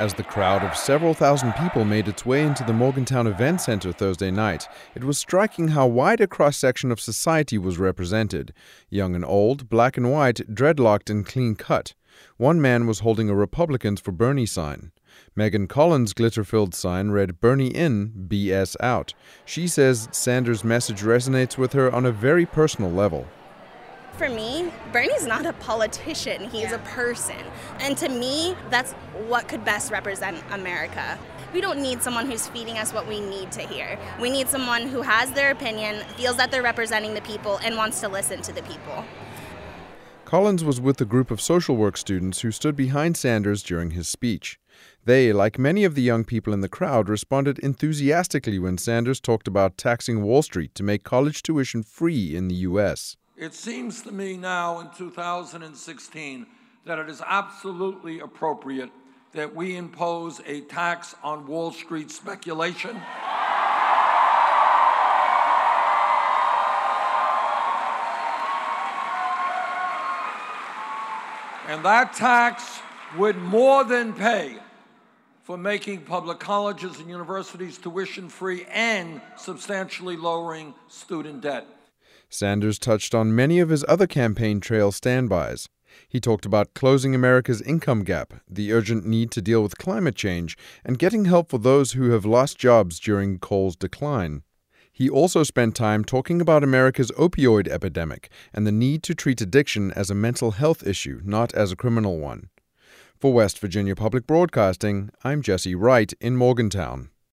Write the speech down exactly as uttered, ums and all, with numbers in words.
As the crowd of several thousand people made its way into the Morgantown Event Center Thursday night, it was striking how wide a cross-section of society was represented. Young and old, black and white, dreadlocked and clean-cut. One man was holding a Republicans for Bernie sign. Megan Collins' glitter-filled sign read Bernie in, B S out. She says Sanders' message resonates with her on a very personal level. For me, Bernie's not a politician, he's yeah. a person. And to me, that's what could best represent America. We don't need someone who's feeding us what we need to hear. We need someone who has their opinion, feels that they're representing the people, and wants to listen to the people. Collins was with a group of social work students who stood behind Sanders during his speech. They, like many of the young people in the crowd, responded enthusiastically when Sanders talked about taxing Wall Street to make college tuition free in the U S It seems to me now in two thousand sixteen that it is absolutely appropriate that we impose a tax on Wall Street speculation. And that tax would more than pay for making public colleges and universities tuition free and substantially lowering student debt. Sanders touched on many of his other campaign trail standbys. He talked about closing America's income gap, the urgent need to deal with climate change, and getting help for those who have lost jobs during coal's decline. He also spent time talking about America's opioid epidemic and the need to treat addiction as a mental health issue, not as a criminal one. For West Virginia Public Broadcasting, I'm Jesse Wright in Morgantown.